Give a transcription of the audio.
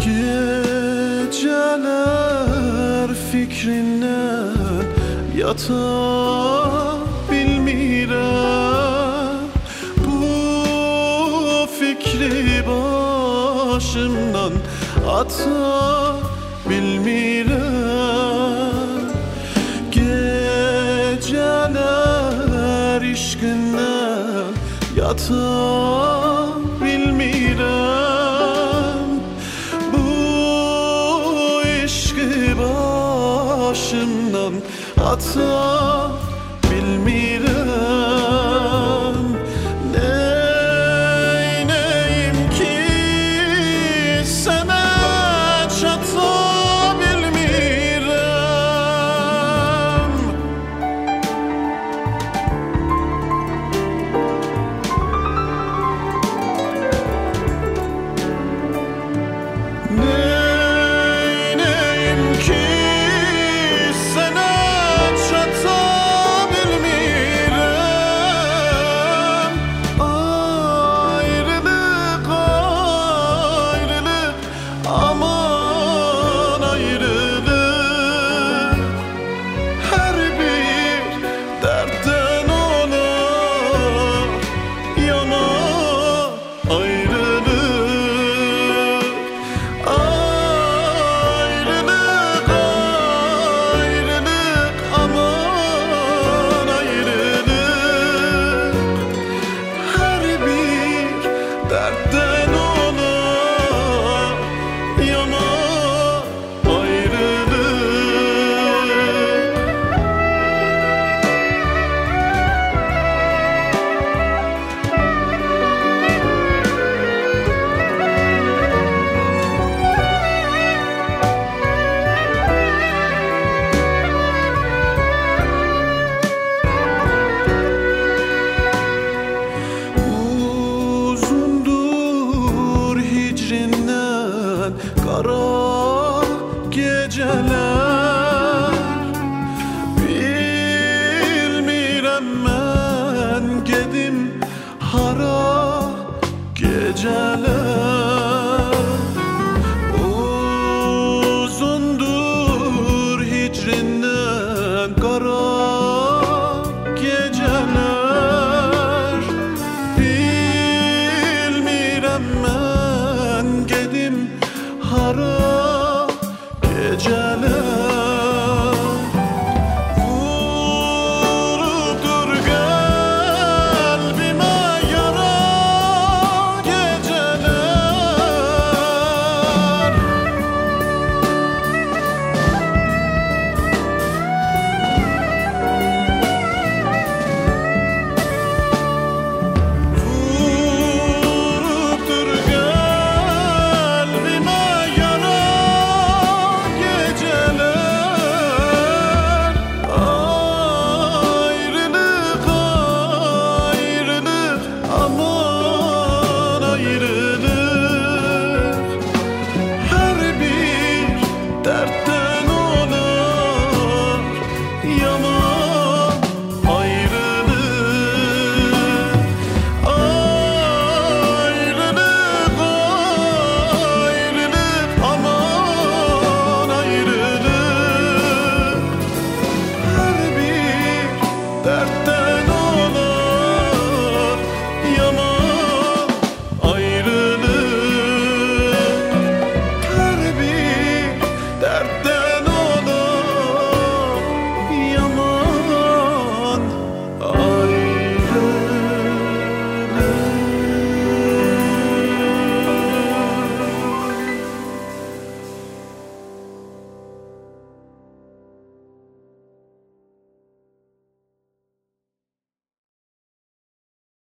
Geceler fikrinden yata bilmirəm. Bu fikri başımdan ata bilmirəm. Geceler işqindən yata bilmirəm. Bu işqi başımdan ata bilmirəm. Neyneyim ki sənə çata bilmirəm. Neyneyim ki sənə çata bilmirəm. Ayrılık ayrılık aman ayrılık. Her bir dertten olar yana ayrılık. Ayrılık ayrılık aman ayrılık. Her bir dertten olar yana ayrılık. Uzundur hicrinden kara geceler. Bilmirəm mən gedim hara geceler. Uzundur hicrinden kara geceler. Bilmirəm mən gedim hara geceler. Vurdur kalbime yara geceler. Vurdur kalbime yara geceler. Ayrılık ayrılık aman ayrılık. Her bir dertten olar yaman ayrılık. Ayrılık ayrılık aman ayrılık. Her bir dertten olar yaman ayrılık. Her bir dertten